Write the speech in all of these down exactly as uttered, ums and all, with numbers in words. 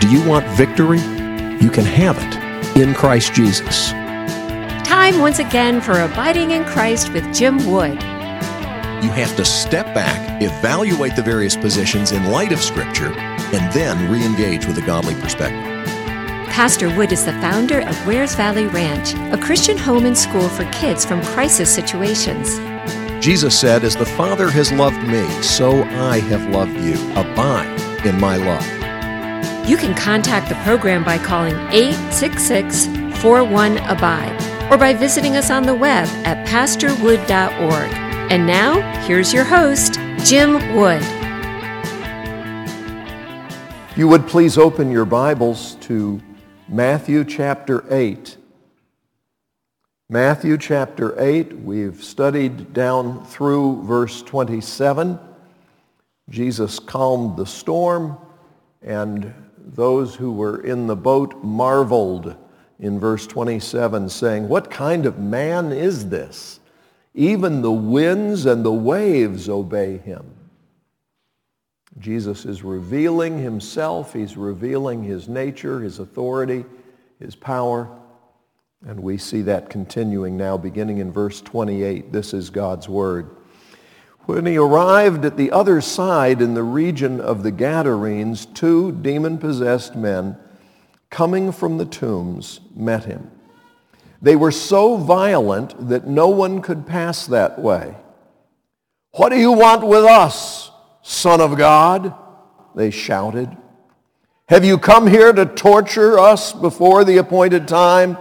Do you want victory? You can have it in Christ Jesus. Time once again for Abiding in Christ with Jim Wood. You have to step back, evaluate the various positions in light of Scripture, and then re-engage with a godly perspective. Pastor Wood is the founder of Wares Valley Ranch, a Christian home and school for kids from crisis situations. Jesus said, "As the Father has loved me, so I have loved you. Abide in my love." You can contact the program by calling eight six six, four one, A B I D E or by visiting us on the web at pastor wood dot org. And now, here's your host, Jim Wood. If you would please open your Bibles to Matthew chapter eight. Matthew chapter eight, we've studied down through verse twenty-seven. Jesus calmed the storm, and those who were in the boat marveled in verse twenty-seven, saying, "What kind of man is this? Even the winds and the waves obey him." Jesus is revealing himself. He's revealing his nature, his authority, his power. And we see that continuing now, beginning in verse twenty-eight. This is God's word. When he arrived at the other side in the region of the Gadarenes, two demon-possessed men coming from the tombs met him. They were so violent that no one could pass that way. "What do you want with us, Son of God?" they shouted. "Have you come here to torture us before the appointed time?"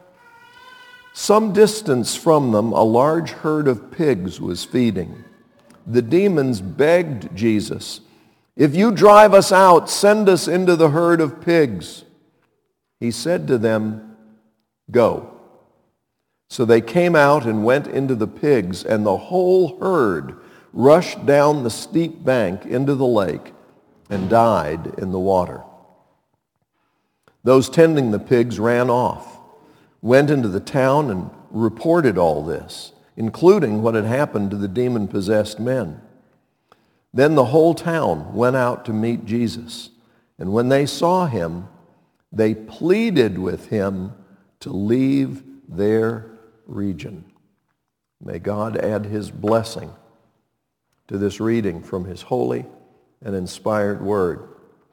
Some distance from them, a large herd of pigs was feeding. The demons begged Jesus, "If you drive us out, send us into the herd of pigs." He said to them, "Go." So they came out and went into the pigs, and the whole herd rushed down the steep bank into the lake and died in the water. Those tending the pigs ran off, went into the town and reported all this, including what had happened to the demon-possessed men. Then the whole town went out to meet Jesus, and when they saw him, they pleaded with him to leave their region. May God add his blessing to this reading from his holy and inspired word.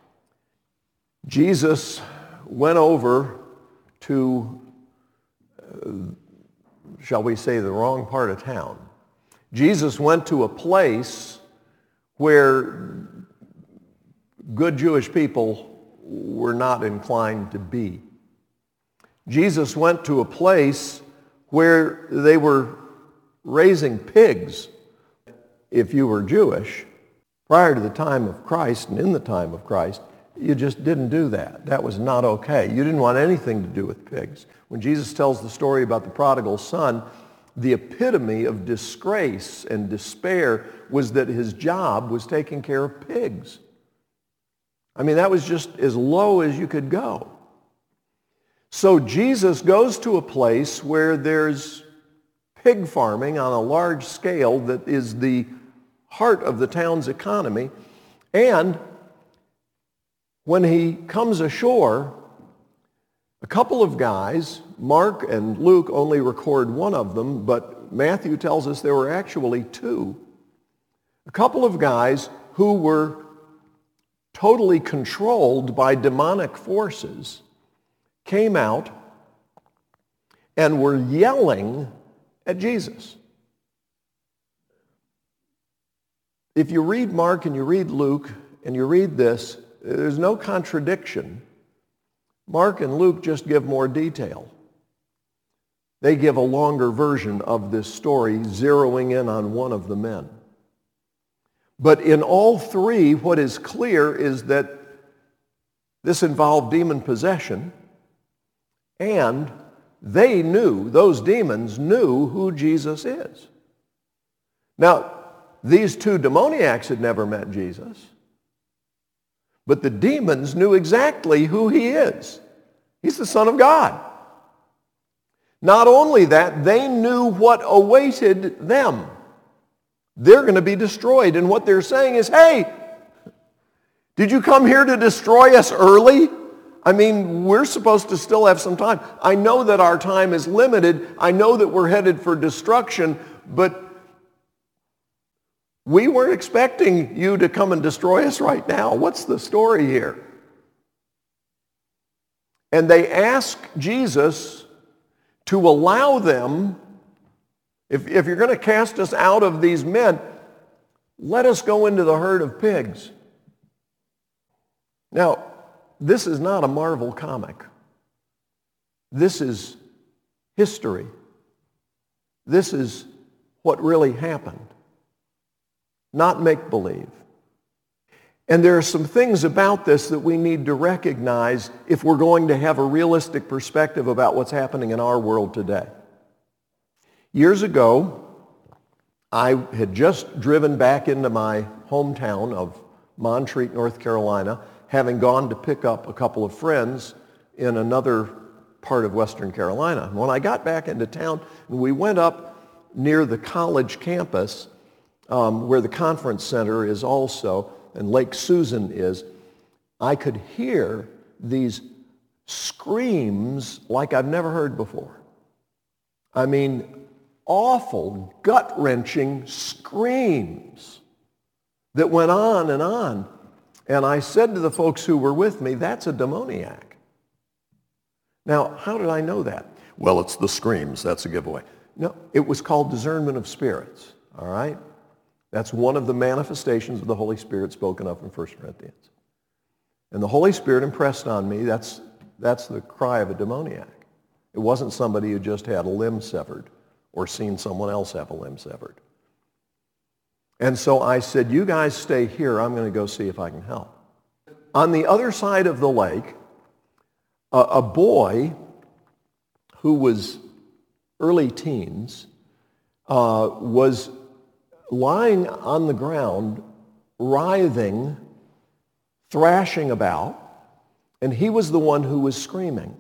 Jesus went over to, uh, shall we say, the wrong part of town. Jesus went to a place where good Jewish people were not inclined to be. Jesus went to a place where they were raising pigs. If you were Jewish, prior to the time of Christ and in the time of Christ, you just didn't do that. That was not okay. You didn't want anything to do with pigs. When Jesus tells the story about the prodigal son, the epitome of disgrace and despair was that his job was taking care of pigs. I mean, that was just as low as you could go. So Jesus goes to a place where there's pig farming on a large scale that is the heart of the town's economy. And when he comes ashore, a couple of guys, Mark and Luke only record one of them, but Matthew tells us there were actually two. A couple of guys who were totally controlled by demonic forces came out and were yelling at Jesus. If you read Mark and you read Luke and you read this, there's no contradiction. Mark and Luke just give more detail. They give a longer version of this story, zeroing in on one of the men. But in all three, what is clear is that this involved demon possession, and they knew, those demons knew who Jesus is. Now, these two demoniacs had never met Jesus, but the demons knew exactly who he is. He's the Son of God. Not only that, they knew what awaited them. They're going to be destroyed, and what they're saying is, hey, Did you come here to destroy us early? I mean, we're supposed to still have some time. I know that our time is limited. I know that we're headed for destruction, but we weren't expecting you to come and destroy us right now. What's the story here? And they ask Jesus to allow them, if, if you're going to cast us out of these men, let us go into the herd of pigs. Now, this is not a Marvel comic. This is history. This is what really happened, not make-believe. And there are some things about this that we need to recognize if we're going to have a realistic perspective about what's happening in our world today. Years ago, I had just driven back into my hometown of Montreat, North Carolina, having gone to pick up a couple of friends in another part of Western Carolina. And when I got back into town, and we went up near the college campus, um, where the conference center is also, and Lake Susan is, I could hear these screams like I've never heard before. I mean, awful, gut-wrenching screams that went on and on. And I said to the folks who were with me, that's a demoniac. Now, how did I know that? Well, it's the screams. That's a giveaway. No, it was called discernment of spirits, all right? That's one of the manifestations of the Holy Spirit spoken of in First Corinthians. And the Holy Spirit impressed on me, that's, that's the cry of a demoniac. It wasn't somebody who just had a limb severed or seen someone else have a limb severed. And so I said, you guys stay here. I'm going to go see if I can help. On the other side of the lake, a, a boy who was early teens uh, was lying on the ground, writhing, thrashing about, and he was the one who was screaming.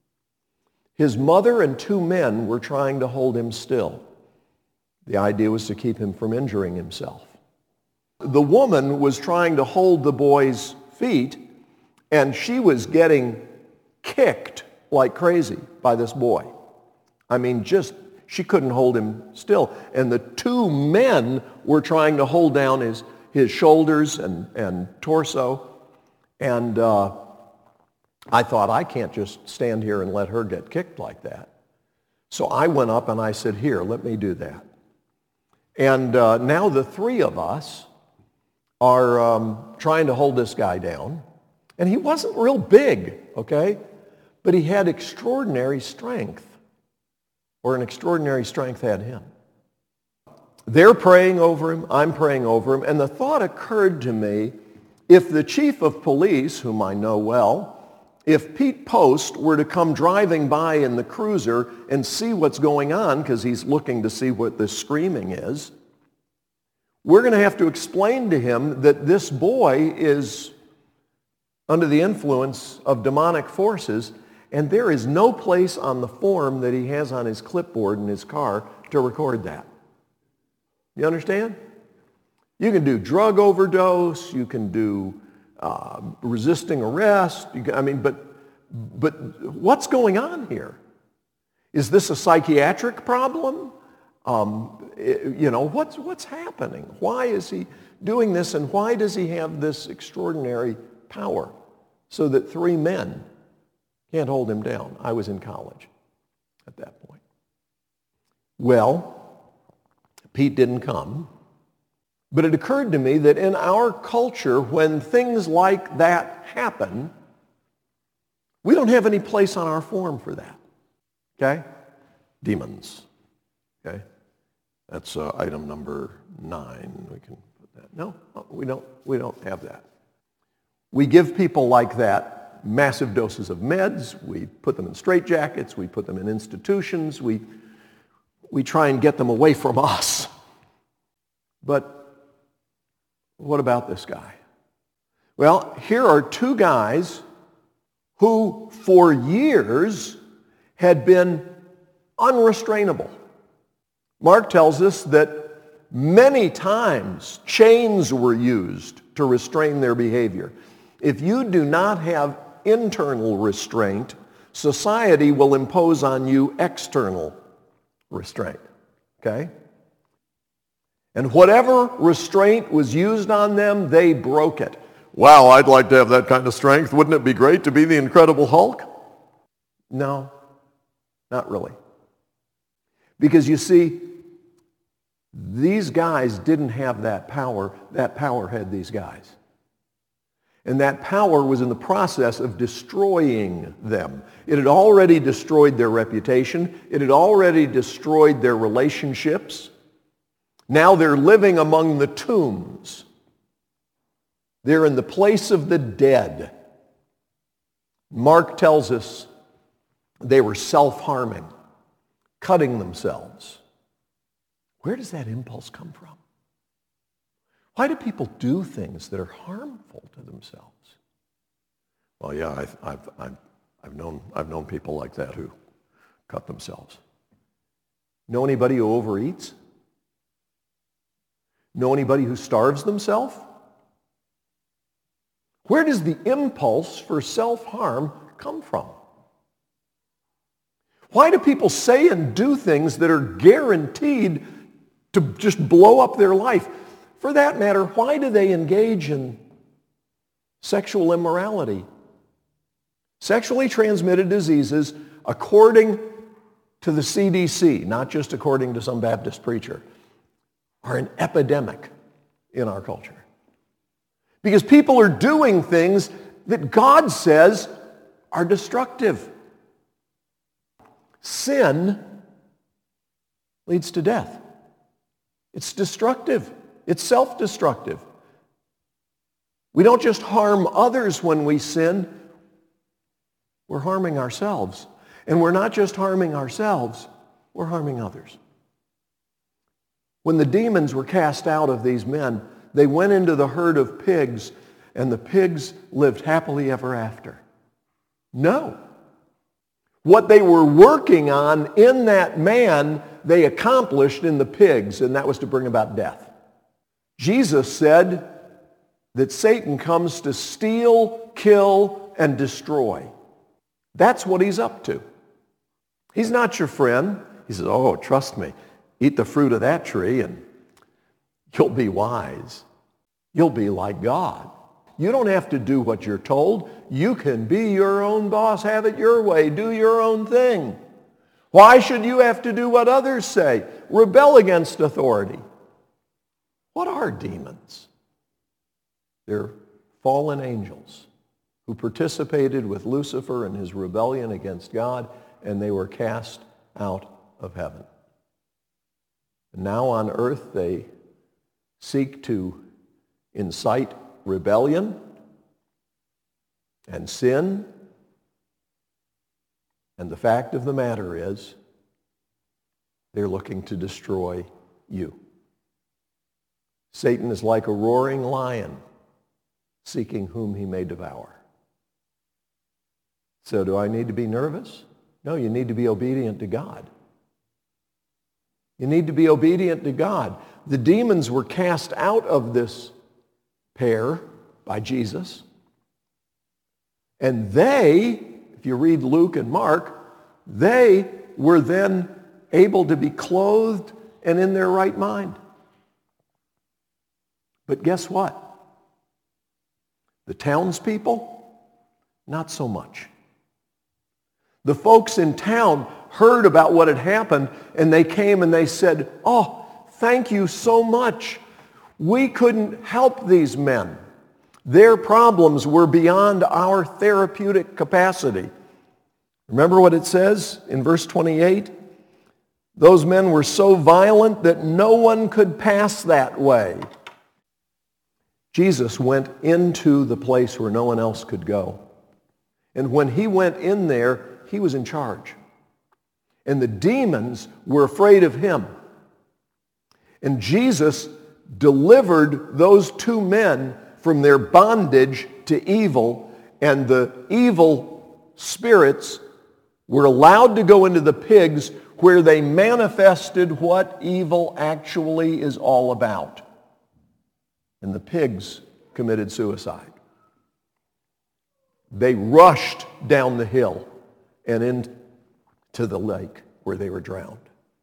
His mother and two men were trying to hold him still. The idea was to keep him from injuring himself. The woman was trying to hold the boy's feet, and she was getting kicked like crazy by this boy. I mean, just, she couldn't hold him still. And the two men were trying to hold down his, his shoulders and, and torso. And uh, I thought, I can't just stand here and let her get kicked like that. So I went up and I said, here, let me do that. And uh, now the three of us are um, trying to hold this guy down. And he wasn't real big, okay? But he had extraordinary strength, or an extraordinary strength had him. They're praying over him, I'm praying over him, and the thought occurred to me, if the chief of police, whom I know well, if Pete Post were to come driving by in the cruiser and see what's going on, because he's looking to see what this screaming is, we're going to have to explain to him that this boy is under the influence of demonic forces, and there is no place on the form that he has on his clipboard in his car to record that. You understand? You can do drug overdose, you can do uh, resisting arrest, you can, I mean, but, but what's going on here? Is this a psychiatric problem? Um, you know, what's, what's happening? Why is he doing this, and why does he have this extraordinary power so that three men can't hold him down? I was in college at that point. Well, Pete didn't come, but it occurred to me that in our culture, when things like that happen, we don't have any place on our form for that, okay? Demons, okay? That's uh, item number nine. We can put that. No, we don't, we don't have that. We give people like that massive doses of meds. We put them in straitjackets. We put them in institutions. We, we try and get them away from us. But what about this guy? Well, here are two guys who for years had been unrestrainable. Mark tells us that many times chains were used to restrain their behavior. If you do not have internal restraint, society will impose on you external restraint. Okay? And whatever restraint was used on them, they broke it. Wow, I'd like to have that kind of strength. Wouldn't it be great to be the Incredible Hulk? No, not really. Because you see, these guys didn't have that power. That power had these guys. And that power was in the process of destroying them. It had already destroyed their reputation. It had already destroyed their relationships. Now they're living among the tombs. They're in the place of the dead. Mark tells us they were self-harming, cutting themselves. Where does that impulse come from? Why do people do things that are harmful to themselves? Well, yeah, I've, I've, I've, I've, known, I've known people like that who cut themselves. Know anybody who overeats? Know anybody who starves themselves? Where does the impulse for self-harm come from? Why do people say and do things that are guaranteed to just blow up their life? For that matter, why do they engage in sexual immorality? Sexually transmitted diseases, according to the C D C, not just according to some Baptist preacher, are an epidemic in our culture. Because people are doing things that God says are destructive. Sin leads to death. It's destructive. It's self-destructive. We don't just harm others when we sin. We're harming ourselves. And we're not just harming ourselves, we're harming others. When the demons were cast out of these men, they went into the herd of pigs, and the pigs lived happily ever after. No. What they were working on in that man, they accomplished in the pigs, and that was to bring about death. Jesus said that Satan comes to steal, kill, and destroy. That's what he's up to. He's not your friend. He says, oh, trust me, eat the fruit of that tree and you'll be wise. You'll be like God. You don't have to do what you're told. You can be your own boss. Have it your way. Do your own thing. Why should you have to do what others say? Rebel against authority. What are demons? They're fallen angels who participated with Lucifer in his rebellion against God, and they were cast out of heaven. And now on earth they seek to incite rebellion and sin. And the fact of the matter is, they're looking to destroy you. Satan is like a roaring lion, seeking whom he may devour. So do I need to be nervous? No, you need to be obedient to God. You need to be obedient to God. The demons were cast out of this pair by Jesus. And they, if you read Luke and Mark, they were then able to be clothed and in their right mind. But guess what? The townspeople, not so much. The folks in town heard about what had happened, and they came and they said, oh, thank you so much. We couldn't help these men. Their problems were beyond our therapeutic capacity. Remember what it says in verse twenty-eight? Those men were so violent that no one could pass that way. Jesus went into the place where no one else could go. And when he went in there, he was in charge. And the demons were afraid of him. And Jesus delivered those two men from their bondage to evil, and the evil spirits were allowed to go into the pigs, where they manifested what evil actually is all about. And the pigs committed suicide. they rushed down the hill and into the lake where they were drowned.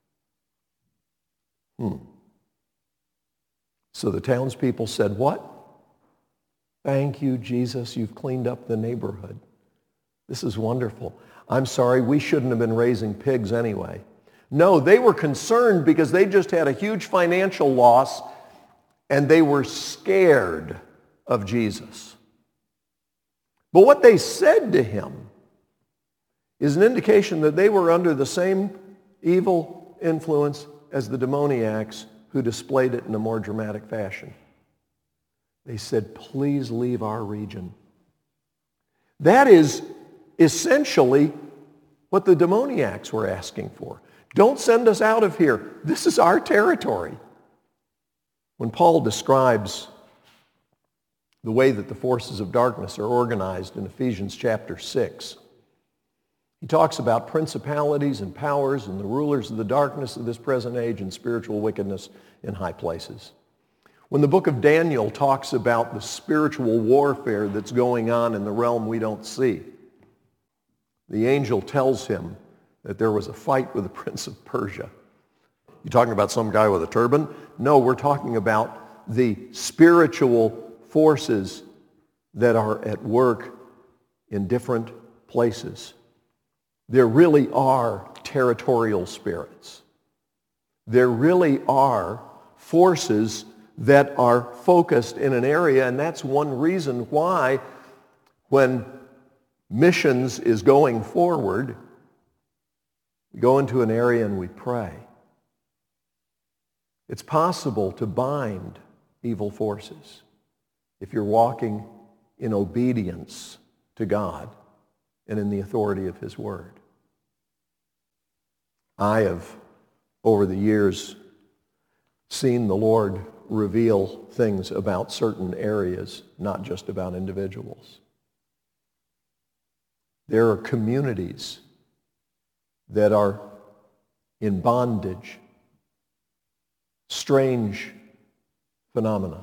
Hmm. So the townspeople said, "What? Thank you, Jesus. You've cleaned up the neighborhood. This is wonderful. I'm sorry, we shouldn't have been raising pigs anyway." No, they were concerned because they just had a huge financial loss and they were scared of Jesus. But what they said to him is an indication that they were under the same evil influence as the demoniacs who displayed it in a more dramatic fashion. They said, "Please leave our region." That is essentially what the demoniacs were asking for. Don't send us out of here. This is our territory. When Paul describes the way that the forces of darkness are organized in Ephesians chapter six, he talks about principalities and powers and the rulers of the darkness of this present age and spiritual wickedness in high places. When the book of Daniel talks about the spiritual warfare that's going on in the realm we don't see, the angel tells him that there was a fight with the prince of Persia. You talking about some guy with a turban? No, we're talking about the spiritual forces that are at work in different places. There really are territorial spirits. There really are forces that are focused in an area, and that's one reason why when missions is going forward, we go into an area and we pray. It's possible to bind evil forces if you're walking in obedience to God and in the authority of his word. I have, over the years, seen the Lord reveal things about certain areas, not just about individuals. There are communities that are in bondage, strange phenomena.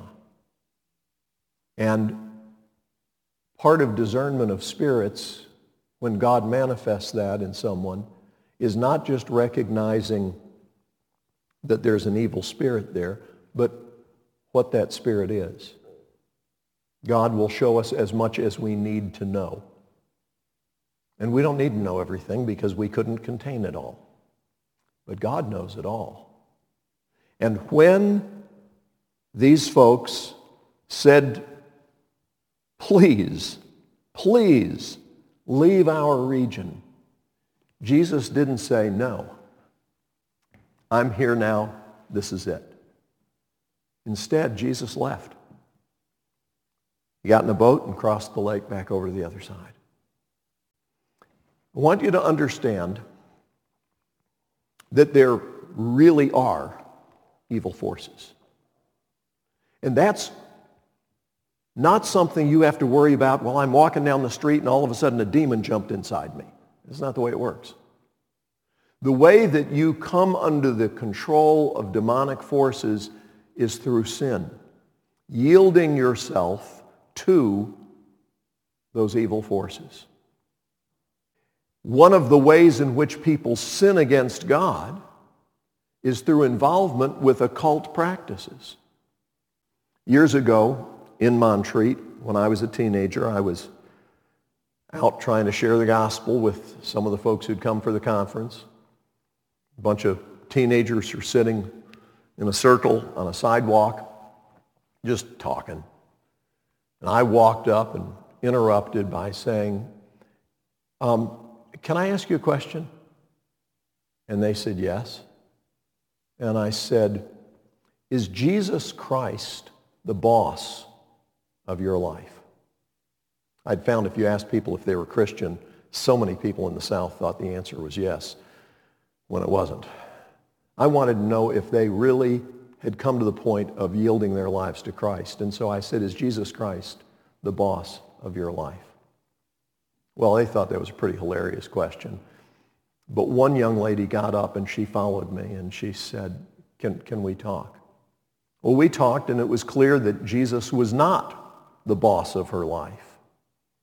And part of discernment of spirits, when God manifests that in someone, is not just recognizing that there's an evil spirit there, but what that spirit is. God will show us as much as we need to know. And we don't need to know everything because we couldn't contain it all. But God knows it all. And when these folks said, "Please, please leave our region," Jesus didn't say, "No, I'm here now, this is it." Instead, Jesus left. He got in a boat and crossed the lake back over to the other side. I want you to understand that there really are evil forces. And that's not something you have to worry about, "Well, I'm walking down the street and all of a sudden a demon jumped inside me." That's not the way it works. The way that you come under the control of demonic forces is through sin, yielding yourself to those evil forces. One of the ways in which people sin against God is through involvement with occult practices. Years ago in Montreat, when I was a teenager, I was out trying to share the gospel with some of the folks who'd come for the conference. A bunch of teenagers were sitting in a circle on a sidewalk, just talking. And I walked up and interrupted by saying, um, "Can I ask you a question?" And they said, "Yes." And I said, "Is Jesus Christ the boss of your life?" I'd found if you asked people if they were Christian, so many people in the South thought the answer was yes, when it wasn't. I wanted to know if they really had come to the point of yielding their lives to Christ. And so I said, "Is Jesus Christ the boss of your life?" Well, they thought that was a pretty hilarious question. But one young lady got up and she followed me and she said, can, can we talk? Well, we talked and it was clear that Jesus was not the boss of her life.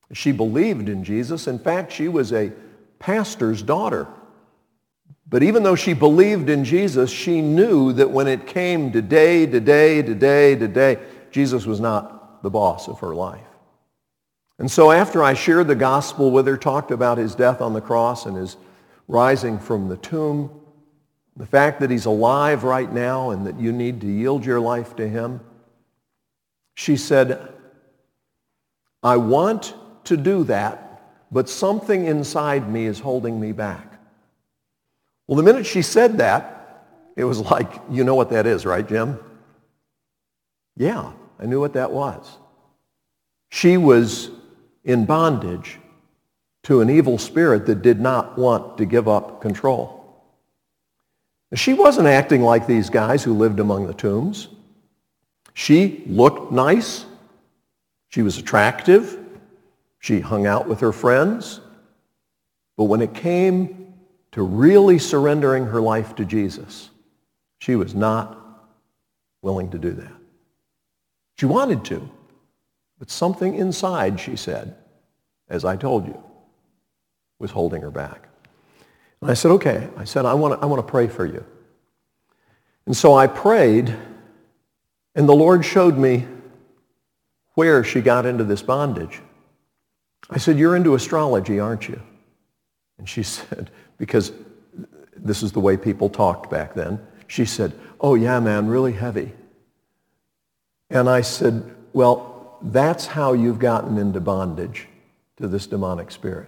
She believed in Jesus. In fact, she was a pastor's daughter. But even though she believed in Jesus, she knew that when it came to day to day to day to day, Jesus was not the boss of her life. And so after I shared the gospel with her, talked about his death on the cross and his rising from the tomb, the fact that he's alive right now and that you need to yield your life to him, she said, I want to do that, but something inside me is holding me back. Well, the minute she said that, it was like, you know what that is, right, Jim? Yeah, I knew what that was. She was in bondage to an evil spirit that did not want to give up control. She wasn't acting like these guys who lived among the tombs. She looked nice. She was attractive. She hung out with her friends. But when it came to really surrendering her life to Jesus, she was not willing to do that. She wanted to, but something inside, she said, as I told you, was holding her back. And I said, okay. I said, I want to, I want to pray for you. And so I prayed, and the Lord showed me where she got into this bondage. I said, you're into astrology, aren't you? And she said, because this is the way people talked back then, she said, oh yeah, man, really heavy. And I said, well, that's how you've gotten into bondage to this demonic spirit.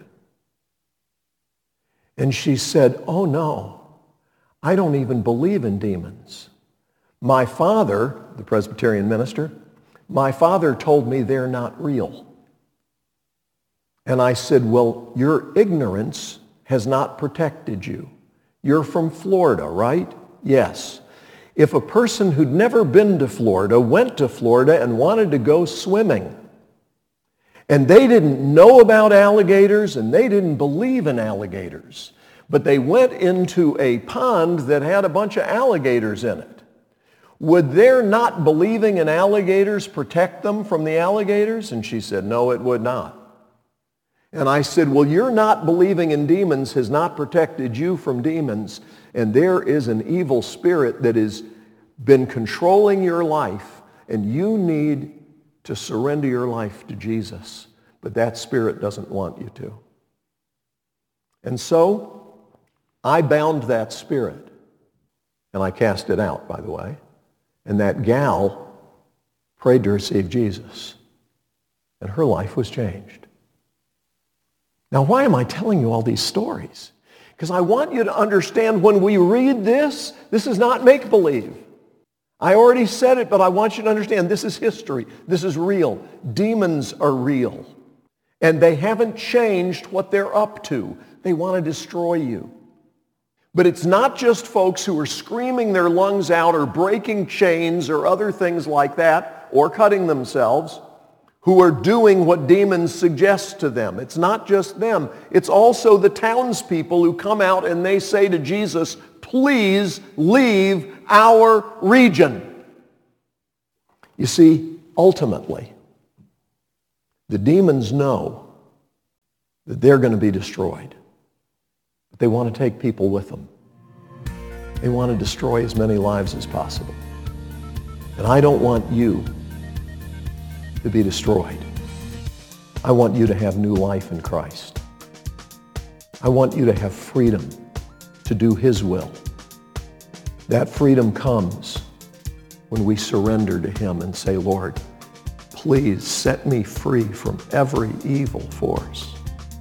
And she said, oh no, I don't even believe in demons. My father, the Presbyterian minister, my father told me they're not real. And I said, well, your ignorance has not protected you. You're from Florida, right? Yes. If a person who'd never been to Florida went to Florida and wanted to go swimming, and they didn't know about alligators and they didn't believe in alligators, but they went into a pond that had a bunch of alligators in it, would their not believing in alligators protect them from the alligators? And she said, no, it would not. And I said, well, your not believing in demons has not protected you from demons. And there is an evil spirit that has been controlling your life. And you need to surrender your life to Jesus. But that spirit doesn't want you to. And so I bound that spirit. And I cast it out, by the way. And that gal prayed to receive Jesus. And her life was changed. Now, why am I telling you all these stories? Because I want you to understand when we read this, this is not make-believe. I already said it, but I want you to understand this is history. This is real. Demons are real. And they haven't changed what they're up to. They want to destroy you. But it's not just folks who are screaming their lungs out or breaking chains or other things like that or cutting themselves who are doing what demons suggest to them. It's not just them. It's also the townspeople who come out and they say to Jesus, please leave our region. You see, ultimately, the demons know that they're going to be destroyed. But they want to take people with them. They want to destroy as many lives as possible. And I don't want you to be destroyed. I want you to have new life in Christ. I want you to have freedom to do His will. That freedom comes when we surrender to Him and say, Lord, please set me free from every evil force.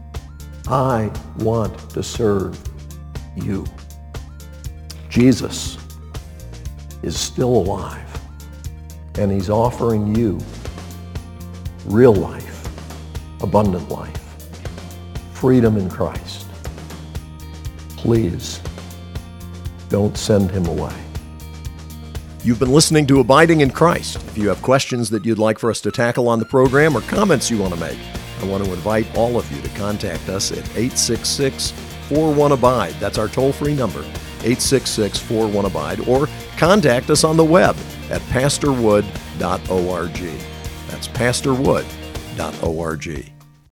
I want to serve you. Jesus is still alive, and He's offering you real life, abundant life, freedom in Christ. Please don't send Him away. You've been listening to Abiding in Christ. If you have questions that you'd like for us to tackle on the program or comments you want to make, I want to invite all of you to contact us at eight six six, four one, abide. That's our toll-free number, eight six six, four one, abide, or contact us on the web at pastor wood dot org. That's pastor wood dot org.